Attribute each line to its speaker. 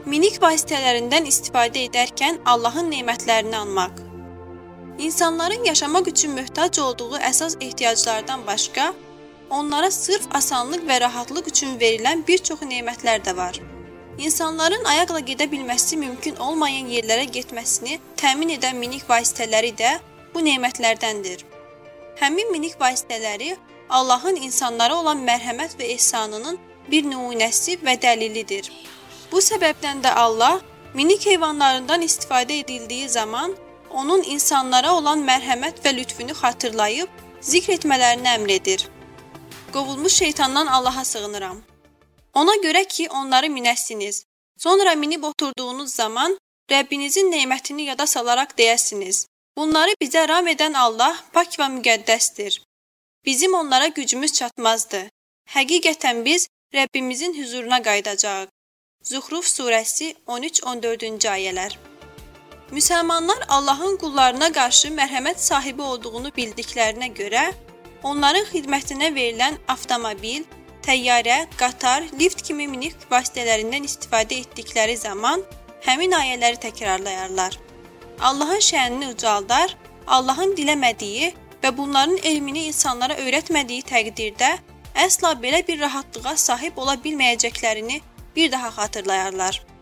Speaker 1: Minik vasitələrindən istifadə edərkən Allahın nemətlərini anmaq. İnsanların yaşamaq üçün möhtac olduğu əsas ehtiyaclardan başqa, onlara sırf asanlıq və rahatlıq üçün verilən bir çox nemətlər də var. İnsanların ayaqla gedə bilməsi mümkün olmayan yerlərə getməsini təmin edən minik vasitələri də bu nemətlərdəndir. Həmin minik vasitələri Allahın insanlara olan mərhəmət və ehsanının bir nümunəsi və dəlilidir. Bu səbəbdən də Allah minik heyvanlarından istifadə edildiyi zaman onun insanlara olan mərhəmət və lütfünü xatırlayıb zikr etmələrini əmr edir. Qovulmuş şeytandan Allaha sığınıram. Ona görə ki, onları minəsiniz. Sonra minib oturduğunuz zaman Rəbbinizin nemətini yada salaraq deyəsiniz. Bunları bizə ram edən Allah pak və müqəddəsdir. Bizim onlara gücümüz çatmazdı. Həqiqətən biz Rəbbimizin huzuruna qayıdacağıq. Zuhruf surəsi 13-14-cü ayələr. Müsəlmanlar Allahın qullarına qarşı mərhəmət sahibi olduğunu bildiklərinə görə, onların xidmətinə verilən avtomobil, təyyarə, qatar, lift kimi minik vasitələrindən istifadə etdikləri zaman həmin ayələri təkrarlayarlar. Allahın şənini ucaldar, Allahın diləmədiyi və bunların elmini insanlara öyrətmədiyi təqdirdə əsla belə bir rahatlığa sahib ola bilməyəcəklərini bir daha xatırlayarlar.